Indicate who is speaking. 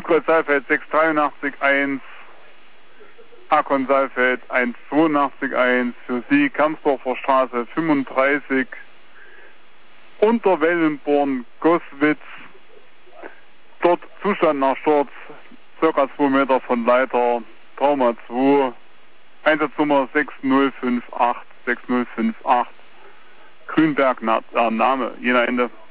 Speaker 1: Saalfeld 683-1, Akon Saalfeld 182-1, für Sie Kamsdorfer Straße 35, Unterwellenborn, Goswitz, dort Zustand nach Sturz, circa 2 Meter von Leiter, Trauma 2, Einsatznummer 6058, 6058, Grünberg, Name, Jena Ende.